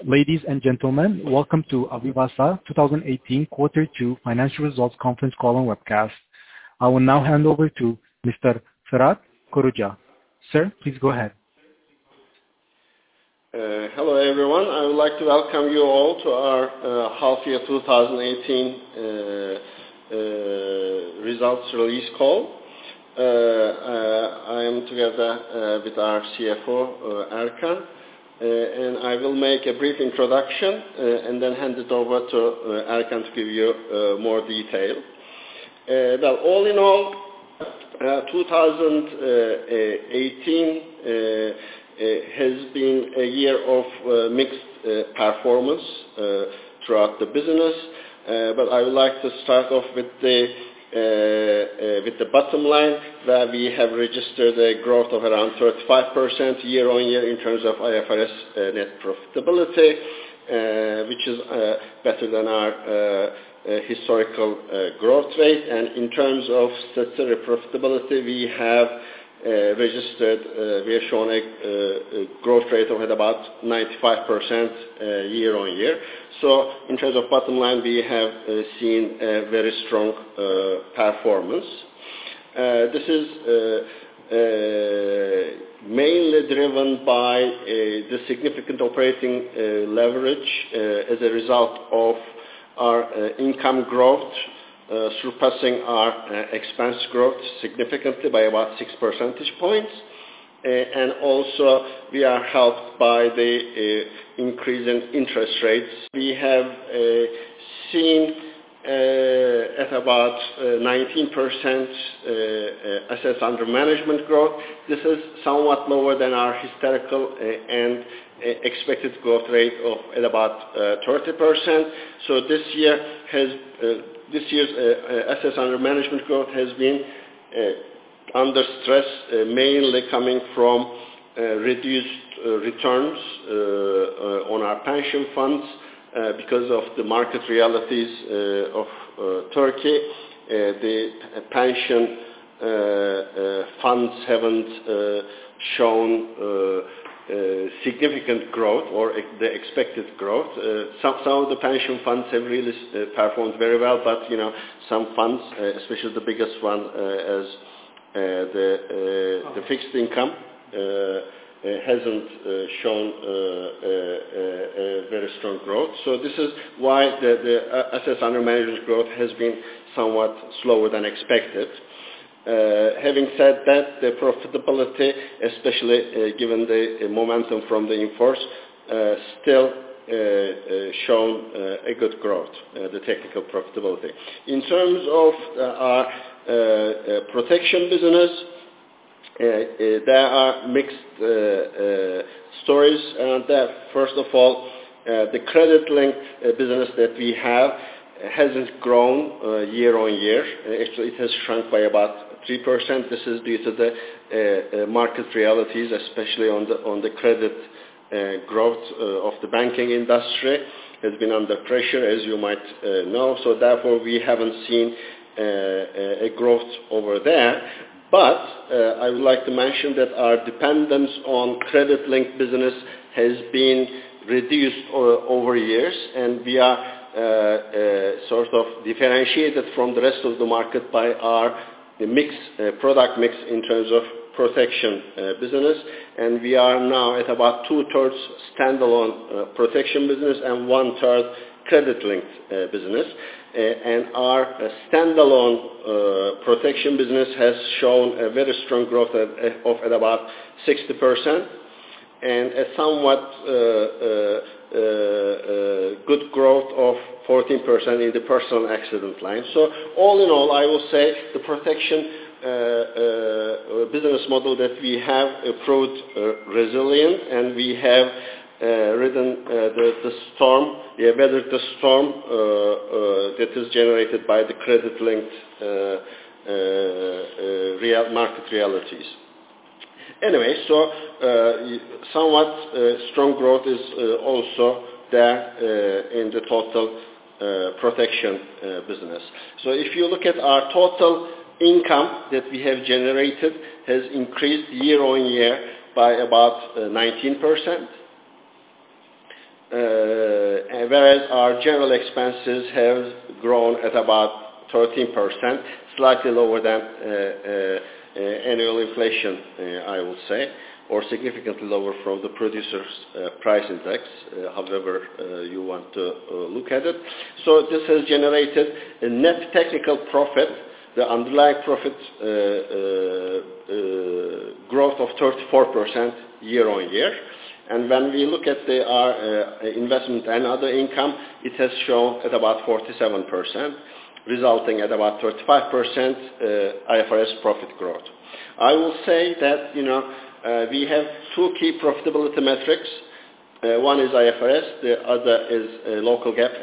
Ladies and gentlemen, welcome to Avivasa 2018 Quarter 2 Financial Results Conference Call and Webcast. I will now hand over to Mr. Ferhat Koruca. Sir, please go ahead. Hello everyone. I would like to welcome you all to our half year 2018 results release call. I am together with our CFO Erkan. And I will make a brief introduction and then hand it over to Erkan to give you more detail. Well, all in all, 2018 has been a year of mixed performance throughout the business. But I would like to start off with the bottom line, where we have registered a growth of around 35% year-on-year in terms of IFRS net profitability, which is better than our historical growth rate. And in terms of statutory profitability, we have shown a growth rate of about 95% year-on-year. So in terms of bottom line, we have seen a very strong performance. This is mainly driven by the significant operating leverage as a result of our income growth surpassing our expense growth significantly by about 6 percentage points. And also we are helped by the increase in interest rates. We have seen at about 19% assets under management growth. This is somewhat lower than our historical and expected growth rate of at about 30%. So this year's assets under management growth has been under stress, mainly coming from reduced returns on our pension funds because of the market realities of Turkey. The pension funds haven't shown significant growth or the expected growth. Some of the pension funds have really performed very well, but some funds, especially the biggest one, as the fixed income, hasn't shown a very strong growth. So this is why the assets under management growth has been somewhat slower than expected. Having said that, the profitability, especially given the momentum from the in-force, still shown a good growth, the technical profitability. In terms of our protection business, there are mixed stories around that. First of all, the credit-linked business that we have hasn't grown year on year. Actually, it has shrunk by about 3%. This is due to the market realities, especially on the credit growth of the banking industry has been under pressure, as you might know. So therefore, we haven't seen a growth over there. But I would like to mention that our dependence on credit-linked business has been reduced over years, and we are sort of differentiated from the rest of the market by our product mix in terms of protection business. And we are now at about 2/3 standalone protection business and 1/3 credit-linked business. And our standalone protection business has shown a very strong growth of at about 60% and a somewhat good growth of 14% in the personal accident line. So all in all, I will say the protection business model that we have proved resilient, and we have the storm. We have weathered the storm that is generated by the credit-linked market realities. Anyway, so somewhat strong growth is also there in the total protection business. So if you look at our total income that we have generated has increased year on year by about 19%. whereas our general expenses have grown at about 13%, slightly lower than annual inflation, I would say, or significantly lower from the producer's price index, however you want to look at it. So this has generated a net technical profit, the underlying profit growth of 34% year on year. And when we look at our investment and other income, it has shown at about 47%, resulting at about 35% IFRS profit growth. I will say that, we have two key profitability metrics. One is IFRS, the other is local GAAP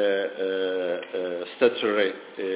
statutory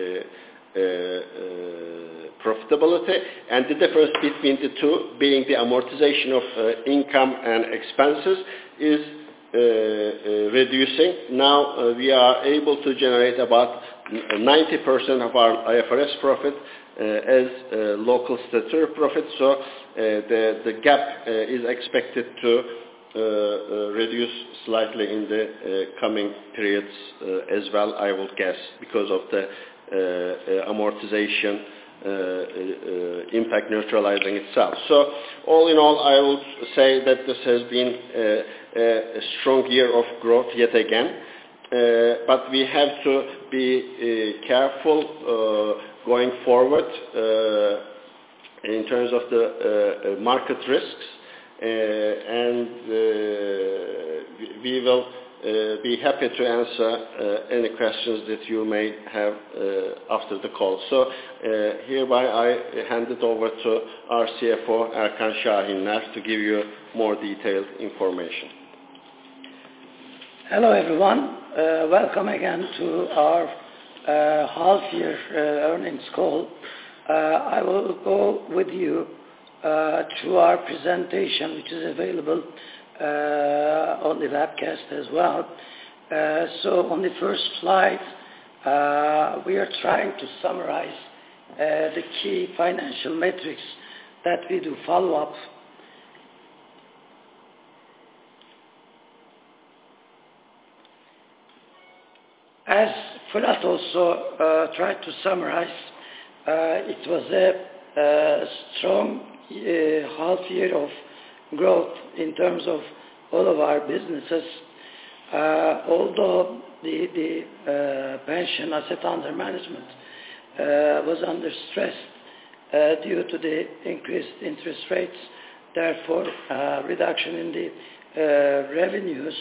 profitability, and the difference between the two being the amortization of income and expenses is reducing. Now we are able to generate about 90% of our IFRS profit as local statutory profit, so the gap is expected to reduce slightly in the coming periods as well, I will guess, because of the amortization impact neutralizing itself. So all in all, I will say that this has been a strong year of growth yet again, but we have to be careful going forward in terms of the market risks, and we will be happy to answer any questions that you may have after the call. So hereby I hand it over to our CFO Erkan Şahinler to give you more detailed information. Hello everyone, welcome again to our half-year earnings call. I will go with you through our presentation, which is available on the webcast as well. So on the first slide, we are trying to summarize the key financial metrics that we do follow up. As Fırat also tried to summarize, it was a strong half year of growth in terms of all of our businesses. Although the pension asset under management was under stress due to the increased interest rates, therefore reduction in the revenues,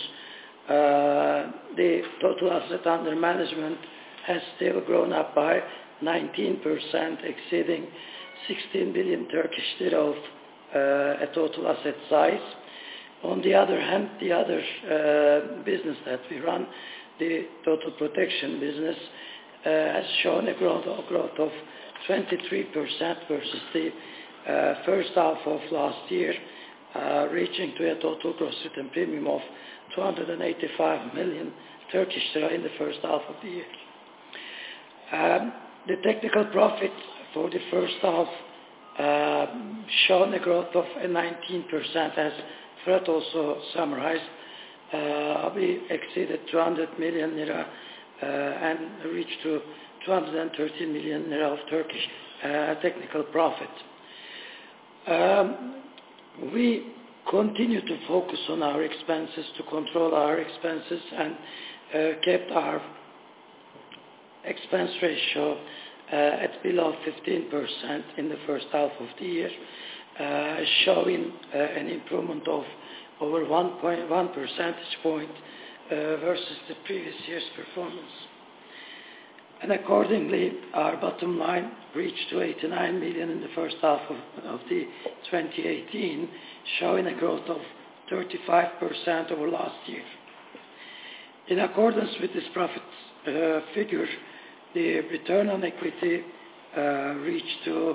the total asset under management has still grown up by 19%, exceeding 16 billion Turkish lira of a total asset size. On the other hand, the other business that we run, the total protection business, has shown a growth of 23% versus the first half of last year, reaching to a total gross written premium of 285 million Turkish lira in the first half of the year. The technical profit for the first half shown a growth of 19%, as Fırat also summarized. We exceeded 200 million lira and reached to 213 million lira of Turkish technical profit. We continue to focus on our expenses, to control our expenses, and kept our expense ratio at below 15% in the first half of the year, showing an improvement of over 1.1 percentage point versus the previous year's performance. And accordingly, our bottom line reached to 89 million in the first half of the 2018, showing a growth of 35% over last year. In accordance with this profit figure, the return on equity reached to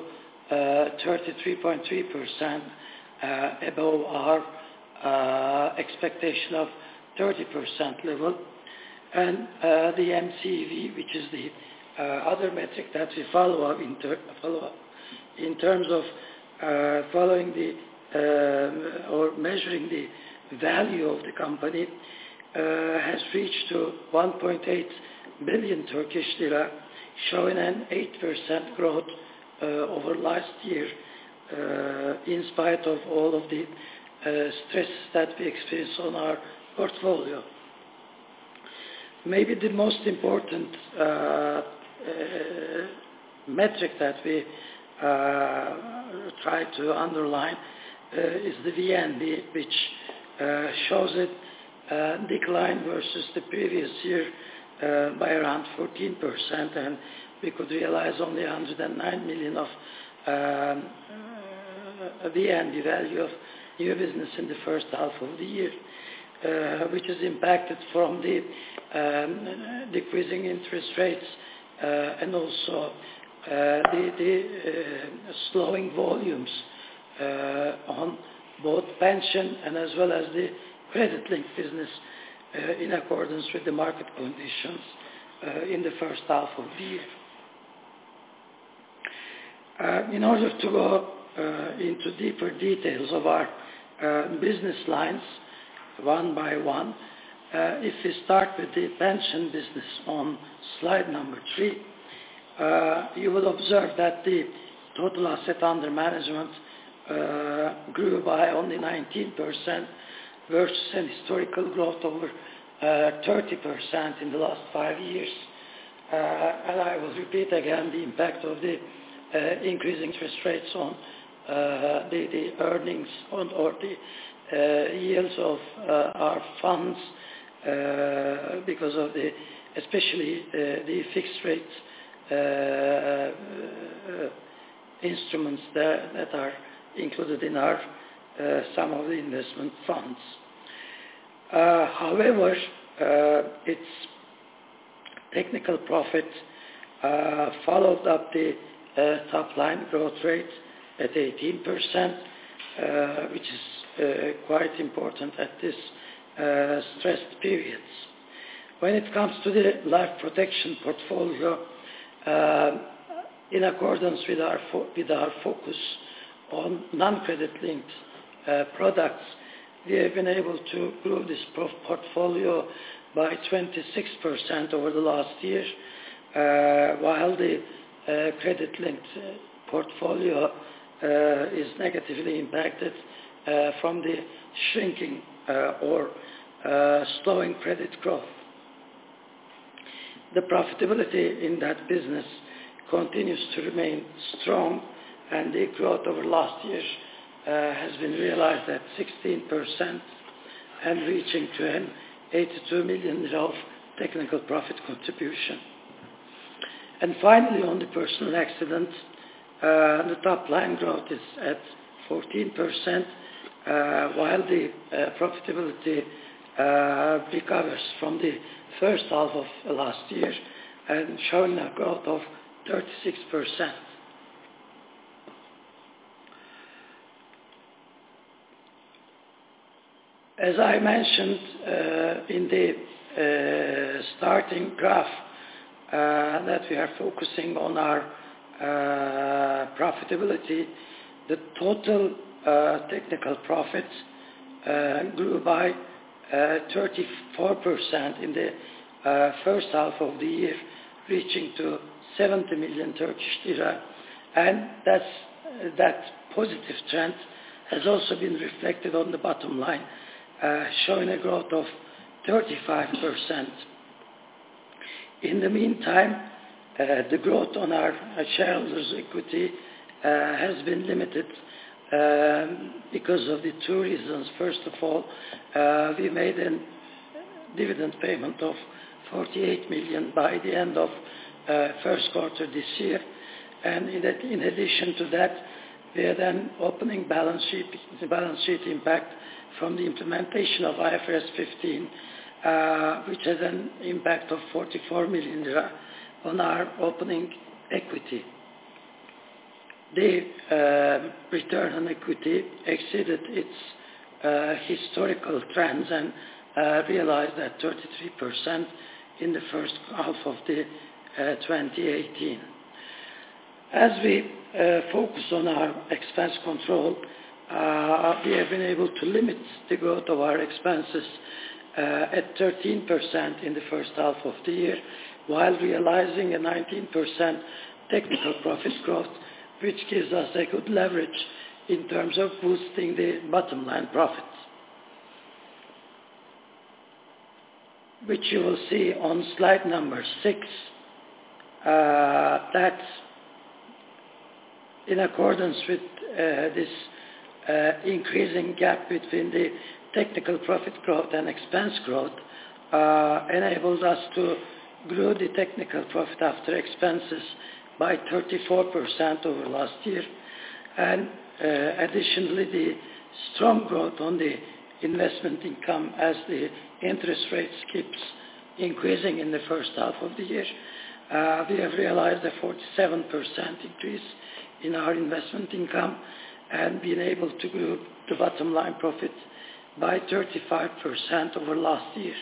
33.3%, above our expectation of 30% level. And the MCV, which is the other metric that we follow up in terms of following the or measuring the value of the company, has reached to 1.8 billion Turkish lira, showing an 8% growth over last year, in spite of all of the stress that we experience on our portfolio. Maybe the most important metric that we try to underline is the VNB, which shows a decline versus the previous year by around 14%, and we could realize only 109 million of VNB value of new business in the first half of the year, which is impacted from the decreasing interest rates and also the slowing volumes on both pension and as well as the credit-linked business in accordance with the market conditions in the first half of the year. In order to go into deeper details of our business lines, one by one, if we start with the pension business on slide number 3, you will observe that the total asset under management grew by only 19% versus an historical growth over 30% in the last 5 years. And I will repeat again the impact of the increasing interest rates on the earnings on, or the yields of our funds because of the, especially the fixed rate instruments that are included in our some of the investment funds. However, its technical profit followed up the top line growth rate at 18%, which is quite important at this stressed periods. When it comes to the life protection portfolio, in accordance with our focus on non-credit linked products, we have been able to grow this portfolio by 26% over the last year, while the credit-linked portfolio is negatively impacted from the shrinking or slowing credit growth. The profitability in that business continues to remain strong, and the growth over last year has been realized at 16% and reaching to an 82 million of technical profit contribution. And finally, on the personal accident, the top line growth is at 14%, while the profitability recovers from the first half of last year and showing a growth of 36%. As I mentioned in the starting graph, that we are focusing on our profitability, the total technical profit grew by 34% in the first half of the year, reaching to 70 million Turkish lira, and that positive trend has also been reflected on the bottom line, showing a growth of 35%. In the meantime, the growth on our shareholders' equity has been limited because of the two reasons. First of all, we made a dividend payment of 48 million by the end of first quarter this year, and in addition to that, we had an opening balance sheet impact from the implementation of IFRS 15, which has an impact of 44 million lira on our opening equity. The return on equity exceeded its historical trends and realized at 33% in the first half of the 2018. As we focus on our expense control, we have been able to limit the growth of our expenses at 13% in the first half of the year, while realizing a 19% technical profit growth, which gives us a good leverage in terms of boosting the bottom line profits, which you will see on slide number 6. That in accordance with this increasing gap between the technical profit growth and expense growth enables us to grow the technical profit after expenses by 34% over last year, and additionally the strong growth on the investment income as the interest rates keeps increasing in the first half of the year. We have realized a 47% increase in our investment income and been able to grow the bottom line profit by 35% over last year.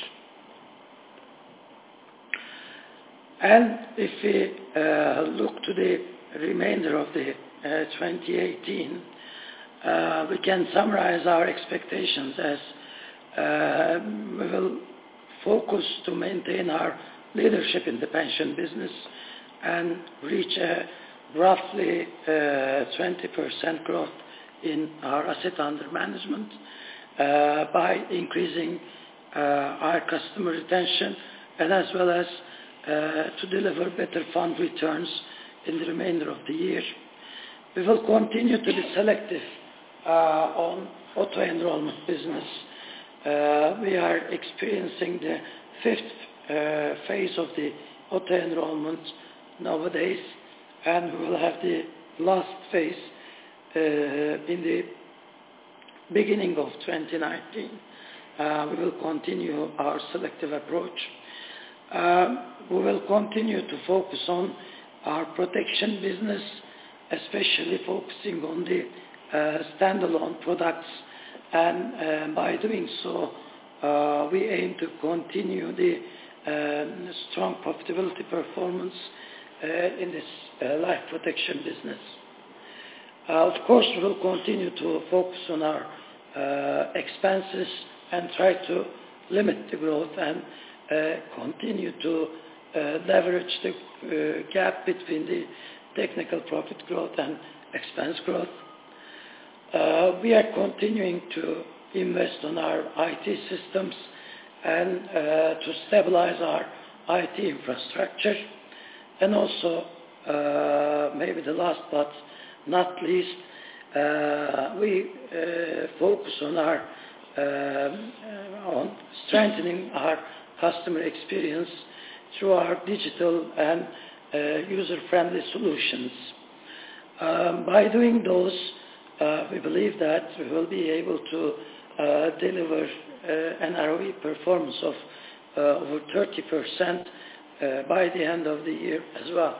And if we look to the remainder of the 2018, we can summarize our expectations as we will focus to maintain our leadership in the pension business and reach a roughly 20% growth in our asset under management by increasing our customer retention, and as well as to deliver better fund returns in the remainder of the year. We will continue to be selective on auto-enrollment business. We are experiencing the 5th phase of the auto-enrollment nowadays, and we will have the last phase in the beginning of 2019. We will continue our selective approach. We will continue to focus on our protection business, especially focusing on the standalone products, and by doing so we aim to continue the strong profitability performance in this life protection business. Of course, we will continue to focus on our expenses and try to limit the growth and continue to leverage the gap between the technical profit growth and expense growth. We are continuing to invest on our IT systems and to stabilize our IT infrastructure, and also maybe the last but not least, we focus on on strengthening our customer experience through our digital and user-friendly solutions. By doing those, we believe that we will be able to deliver an ROE performance of over 30% by the end of the year as well.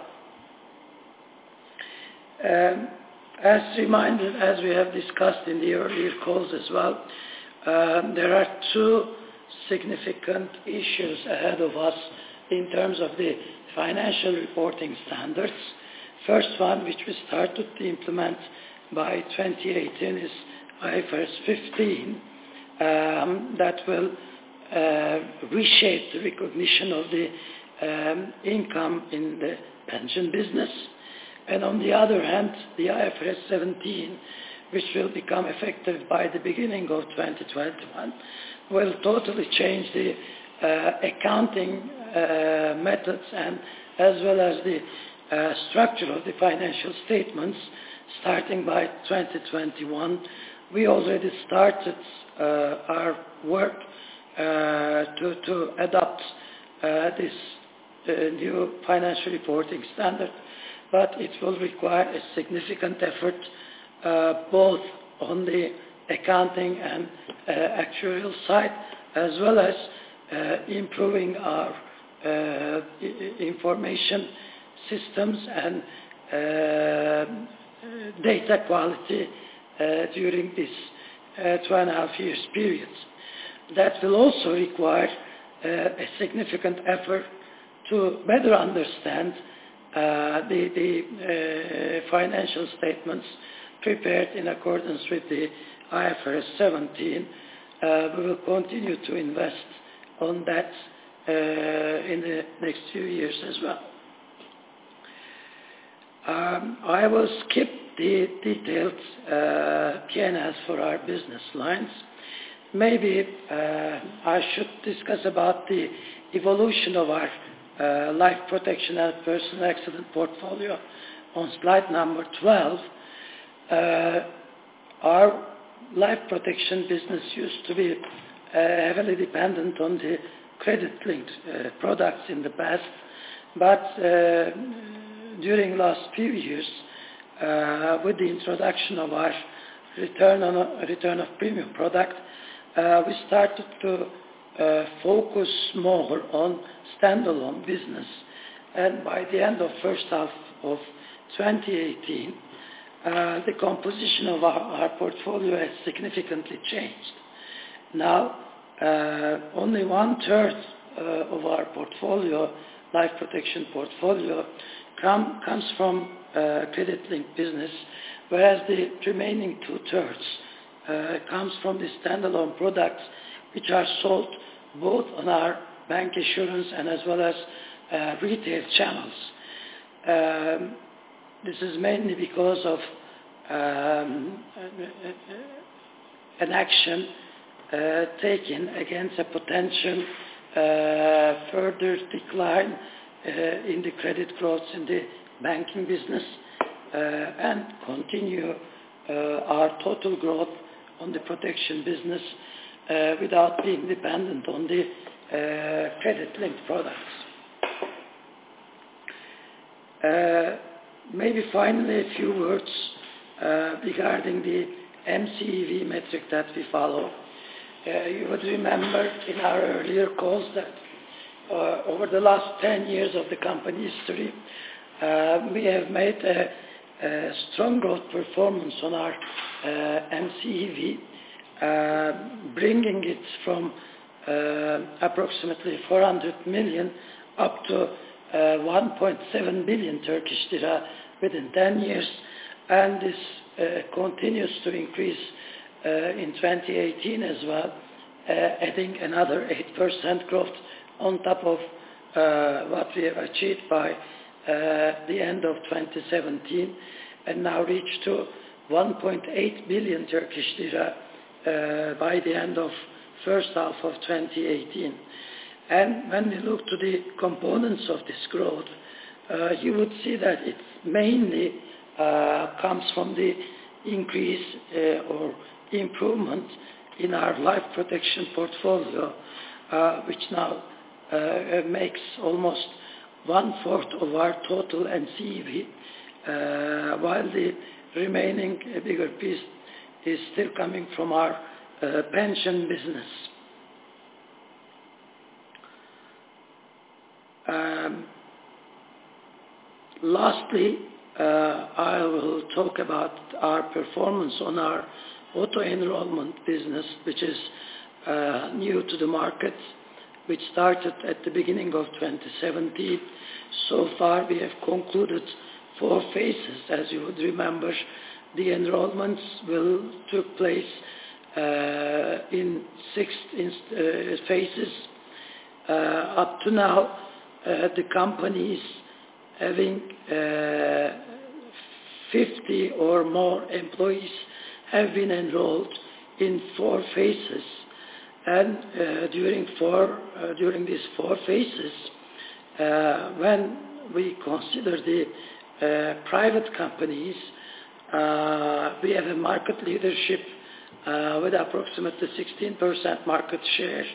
As reminded, as we have discussed in the earlier calls as well, there are two significant issues ahead of us in terms of the financial reporting standards. First one, which we started to implement by 2018, is IFRS 15, that will reshape the recognition of the income in the pension business. And on the other hand, the IFRS 17, which will become effective by the beginning of 2021, will totally change the accounting methods and as well as the structure of the financial statements starting by 2021. We already started our work to adopt this new financial reporting standard, but it will require a significant effort both on the accounting and actuarial side, as well as improving our information systems and data quality during this 2.5 years period. That will also require a significant effort to better understand the financial statements prepared in accordance with the IFRS 17. We will continue to invest on that in the next few years as well. I will skip the detailed P&Ls for our business lines. Maybe I should discuss about the evolution of our life protection and personal accident portfolio on slide number 12. Our life protection business used to be heavily dependent on the credit-linked products in the past, but during last few years, with the introduction of our return of premium product, we started to focus more on standalone business, and by the end of first half of 2018, the composition of our portfolio has significantly changed. Now, only 1/3 of our portfolio, life protection portfolio, comes from credit-linked business, whereas the remaining 2/3 comes from the standalone products, which are sold both on our bank insurance and as well as retail channels. This is mainly because of an action taken against a potential further decline in the credit growth in the banking business and continue our total growth on the protection business without being dependent on the credit-linked products. Maybe finally a few words regarding the MCEV metric that we follow. You would remember in our earlier calls that over the last 10 years of the company history, we have made a strong growth performance on our MCEV, bringing it from approximately 400 million up to 1.7 billion Turkish lira within 10 years, and this continues to increase in 2018 as well, adding another 8% growth on top of what we have achieved by the end of 2017, and now reach to 1.8 billion Turkish lira by the end of first half of 2018. And when we look to the components of this growth, you would see that it mainly comes from the increase or improvement in our life protection portfolio, which now makes almost 1/4 of our total MCEV, while the remaining bigger piece is still coming from our pension business. Lastly, I will talk about our performance on our auto-enrollment business, which is new to the market, which started at the beginning of 2017. So far, we have concluded 4 phases. As you would remember, the enrollments will take place in 6 phases. Up to now, the companies having 50 or more employees have been enrolled in 4 phases. And during these 4 phases, when we consider the private companies, we have a market leadership with approximately 16% market share.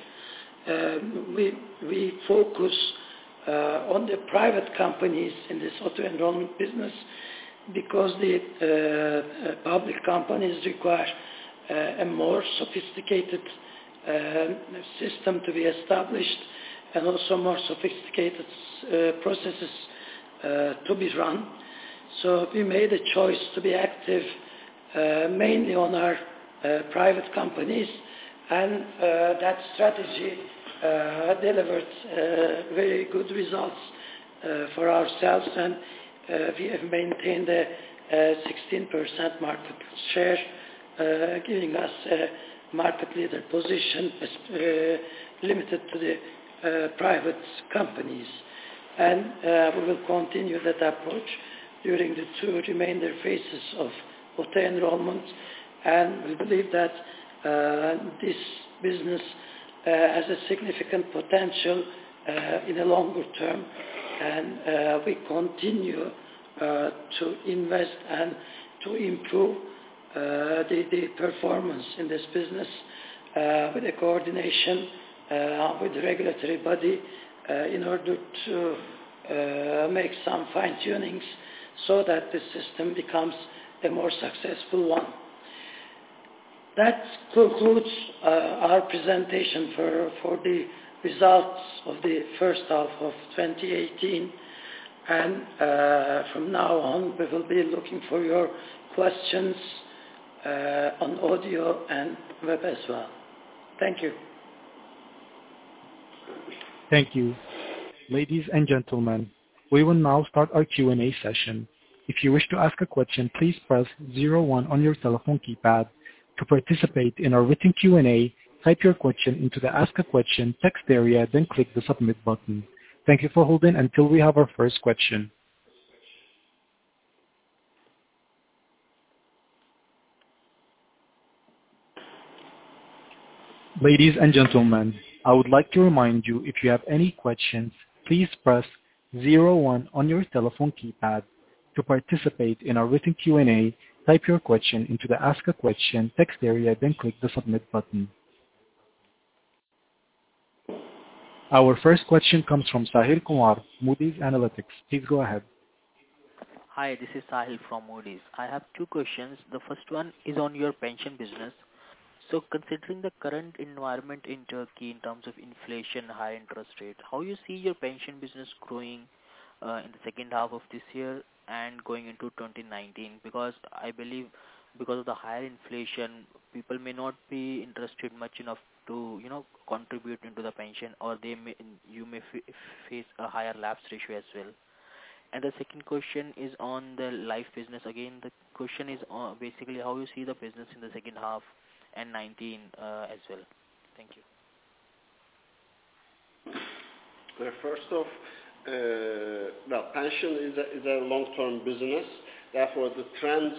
We focus on the private companies in this auto-enrollment business because the public companies require a more sophisticated system to be established and also more sophisticated processes to be run. So we made a choice to be active mainly on our private companies, and that strategy delivered very good results for ourselves, and we have maintained a 16% market share, giving us a market leader position limited to the private companies. And we will continue that approach during the two remainder phases of OTA enrollment. And we believe that this business has a significant potential in the longer term. And we continue to invest and to improve the performance in this business with the coordination with the regulatory body in order to make some fine-tunings so that the system becomes a more successful one. That concludes our presentation for the results of the first half of 2018. And from now on, we will be looking for your questions on audio and web as well. Thank you. Thank you. Ladies and gentlemen, we will now start our Q&A session. If you wish to ask a question, please press 01 on your telephone keypad. To participate in our written Q&A, type your question into the Ask a Question text area, then click the Submit button. Thank you for holding until we have our first question. Ladies and gentlemen, I would like to remind you, if you have any questions, please press 01 on your telephone keypad. To participate in our written Q&A, type your question into the Ask a Question text area, then click the Submit button. Our first question comes from Sahil Kumar, Moody's Analytics. Please go ahead. Hi, this is Sahil from Moody's. I have two questions. The first one is on your pension business. So considering the current environment in Turkey in terms of inflation, high interest rates, how you see your pension business growing in the second half of this year and going into 2019? Because I believe because of the higher inflation, people may not be interested much enough to contribute into the pension, or you may face a higher lapse ratio as well. And the second question is on the life business. Again, the question is basically how you see the business in the second half and 19 as well. Thank you. First off, pension is a long-term business. Therefore, the trends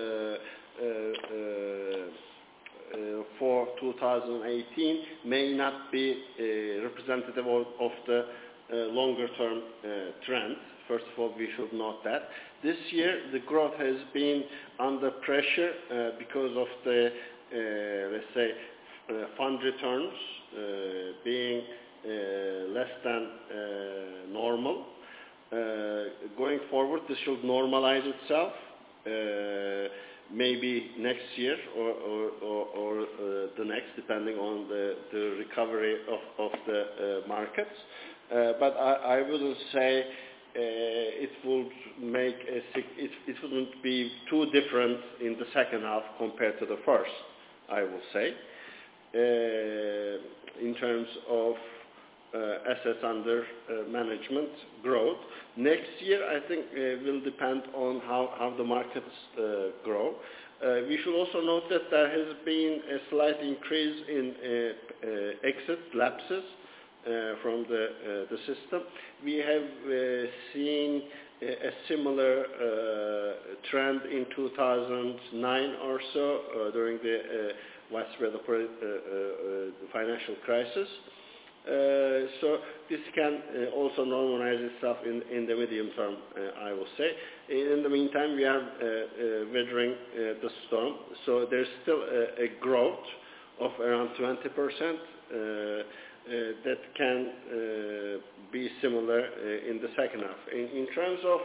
for 2018 may not be representative of the longer-term trend. First of all, we should note that. This year, the growth has been under pressure because of the, let's say, fund returns being less than normal. Going forward, this should normalize itself, maybe next year or the next, depending on the recovery of the markets. But I wouldn't say it wouldn't be too different in the second half compared to the first, I will say. In terms of assets under management growth. Next year, I think, will depend on how the markets grow. We should also note that there has been a slight increase in lapses from the system. We have seen a similar trend in 2009 or so during the widespread financial crisis. So this can also normalize itself in the medium term, I will say. In the meantime, we are weathering the storm. So there's still a growth of around 20% that can be similar in the second half. In terms of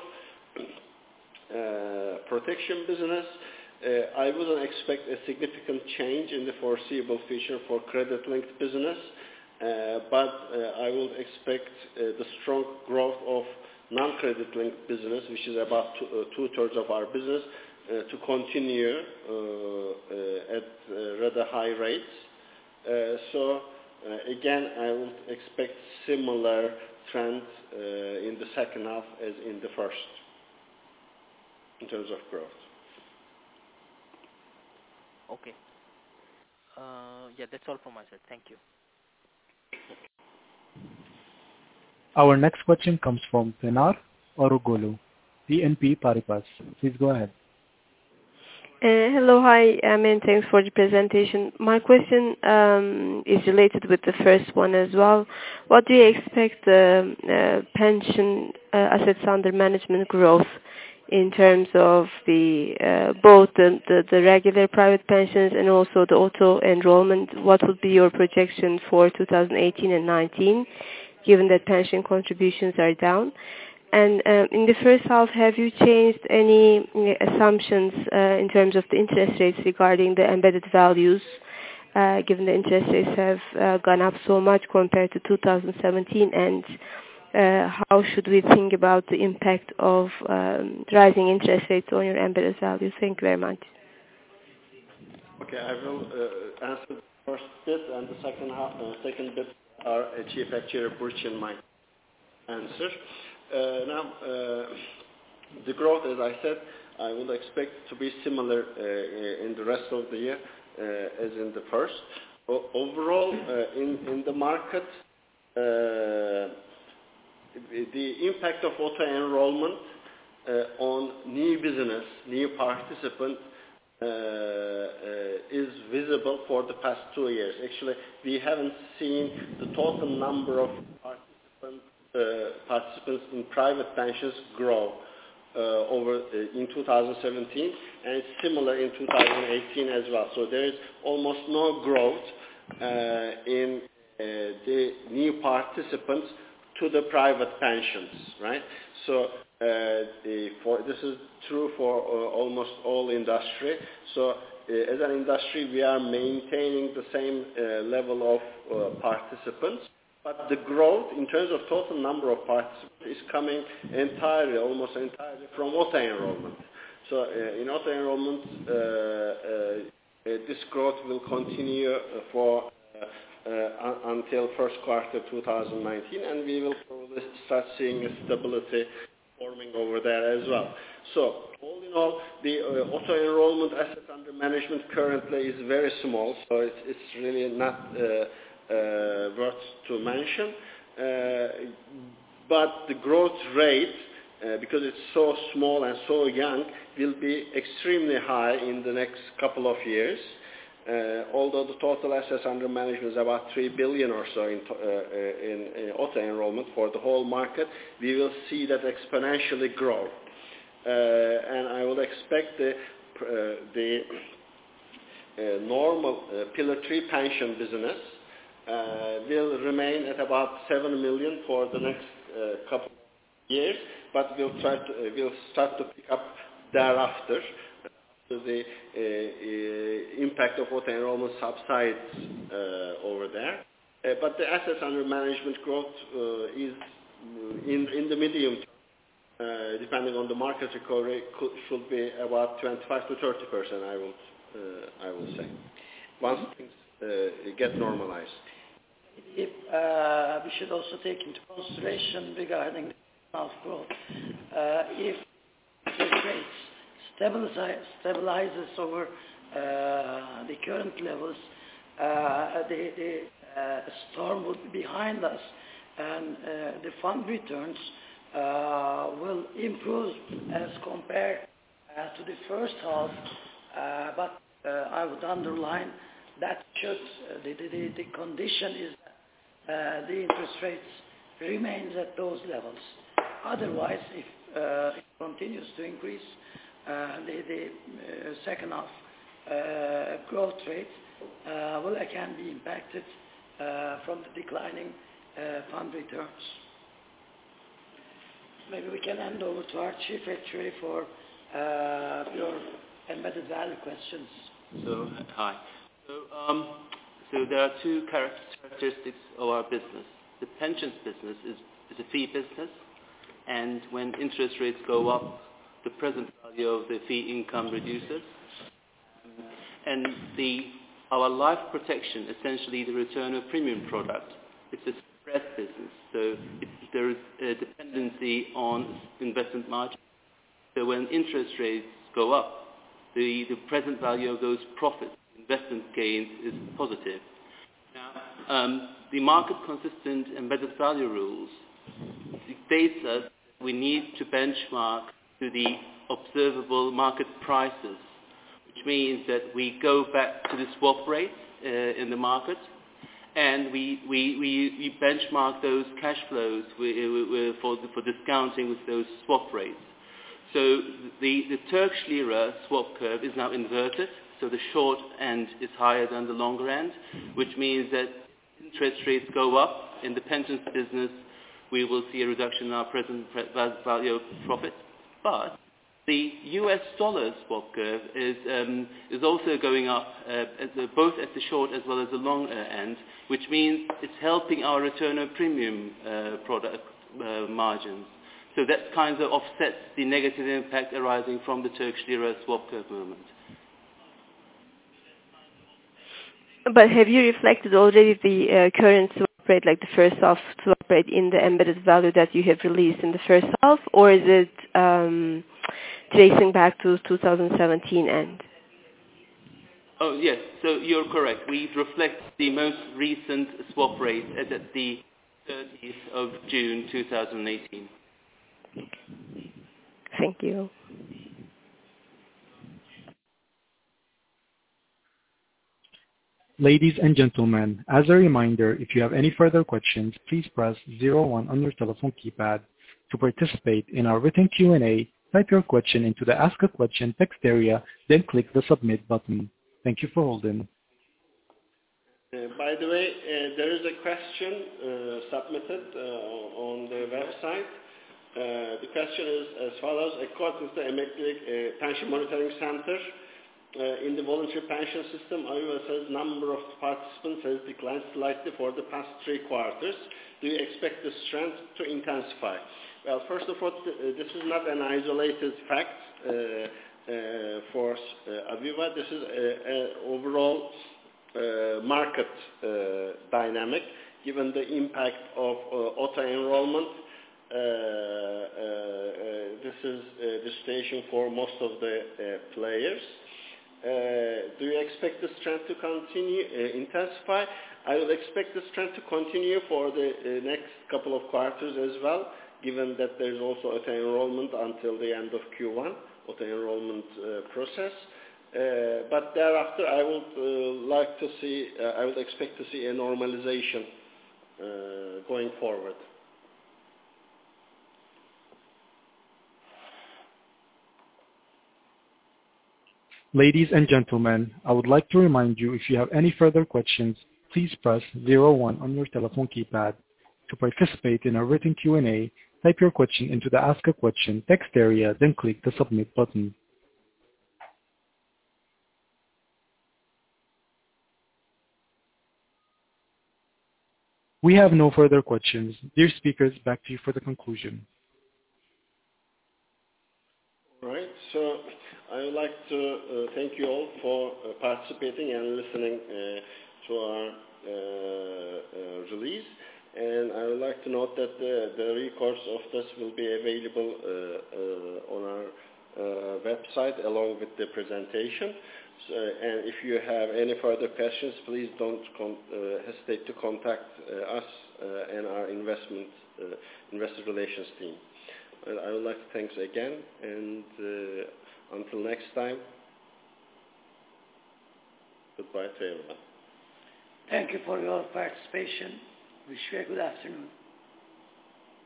protection business, I wouldn't expect a significant change in the foreseeable future for credit-linked business. But I would expect the strong growth of non-credit linked business, which is about two-thirds of our business, to continue at rather high rates. So again, I would expect similar trends in the second half as in the first, in terms of growth. Okay. Yeah, that's all from my side. Thank you. Our next question comes from Pinar Orugolu, BNP Paribas. Please go ahead. Hello, hi, and thanks for the presentation. My question is related with the first one as well. What do you expect the pension assets under management growth in terms of the both the regular private pensions and also the auto enrollment? What would be your projection for 2018 and 19, given that pension contributions are down? And in the first half, have you changed any assumptions in terms of the interest rates regarding the embedded values, given the interest rates have gone up so much compared to 2017? And how should we think about the impact of rising interest rates on your embedded values? Thank you very much. Okay, I will answer the first bit, and the second bit our Chief Actuary Burçin might answer. Now, the growth, as I said, I would expect to be similar in the rest of the year as in the first. Overall, in the market, the impact of auto enrollment on new business, new participant, is visible for the past 2 years. Actually, we haven't seen the total number of participants in private pensions grow in 2017, and it's similar in 2018 as well. So there is almost no growth in the new participants to the private pensions, right? So this is true for almost all industry. So as an industry, we are maintaining the same level of participants. But the growth in terms of total number of participants is coming almost entirely from auto enrollment. So in auto enrollment, this growth will continue for until first quarter 2019, and we will probably start seeing a stability forming over there as well. So all in all, the auto enrollment assets under management currently is very small, so it's really not worth to mention, but the growth rate, because it's so small and so young, will be extremely high in the next couple of years. Although the total assets under management is about 3 billion or so in auto enrollment for the whole market, we will see that exponentially grow, and I would expect the normal Pillar 3 pension business will remain at about 7 million for the next couple of years, but we'll start to pick up thereafter. So the impact of auto enrollment subsides over there. But the assets under management growth is in the medium term, depending on the market recovery, should be about 25 to 30%, I will say, once things get normalized. We should also take into consideration regarding the health growth. If interest rates stabilizes over the current levels, the storm will be behind us, and the fund returns will improve as compared to the first half. But I would underline that the condition is that the interest rates remains at those levels. Otherwise, if it continues to increase, the second half growth rate will again be impacted from the declining fund returns. Maybe we can hand over to our Chief Actuary for your embedded value questions. So, hi. So there are two characteristics of our business. The pensions business is a fee business, and when interest rates go up, the present value of the fee income reduces. And our life protection, essentially the return of premium product, it's a spread business, so there is a dependency on investment margin. So when interest rates go up, the present value of those profits, investment gains, is positive. Now, the market-consistent embedded value rules dictates us we need to benchmark to the observable market prices, which means that we go back to the swap rate in the market, and we benchmark those cash flows for discounting with those swap rates. So the Turkish lira swap curve is now inverted, so the short end is higher than the longer end, which means that interest rates go up. In the pensions business, we will see a reduction in our present value of profit. But the US dollar swap curve is also going up, both at the short as well as the long end, which means it's helping our return of premium product margins. So that kind of offsets the negative impact arising from the Turkish lira swap curve movement. But have you reflected already the current swap rate, like the first half swap rate, in the embedded value that you have released in the first half, or is it tracing back to 2017 end? Oh, yes, so you're correct. We reflect the most recent swap rate at the 30th of June 2018. Thank you. Ladies and gentlemen, as a reminder, if you have any further questions, please press 01 on your telephone keypad. To participate in our written Q&A, type your question into the Ask a Question text area, then click the Submit button. Thank you for holding. By the way, there is a question submitted on the website. The question is as follows. According to the Emeklilik Pension Monitoring Center, in the voluntary pension system, Aviva's number of participants has declined slightly for the past 3 quarters. Do you expect this trend to intensify? Well, first of all, this is not an isolated fact for Aviva. This is an overall market dynamic, given the impact of auto-enrollment. This is the situation for most of the players. Do you expect this trend to continue, intensify? I would expect this trend to continue for the next couple of quarters as well, given that there is also auto-enrollment until the end of Q1, auto-enrollment process. But thereafter, I would expect to see a normalization going forward. Ladies and gentlemen, I would like to remind you, if you have any further questions, please press 01 on your telephone keypad. To participate in our written Q&A, type your question into the Ask a Question text area, then click the Submit button. We have no further questions. Dear speakers, back to you for the conclusion. All right, so I would like to thank you all for participating and listening to our release. And I would like to note that the records of this will be available on our website along with the presentation. So, and if you have any further questions, please don't hesitate to contact us and our investor relations team. And I would like to thank again, and until next time, goodbye to everyone. Thank you for your participation. Wish you a good afternoon.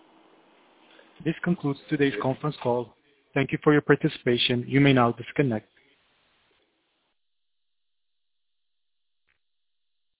This concludes today's conference call. Thank you for your participation. You may now disconnect.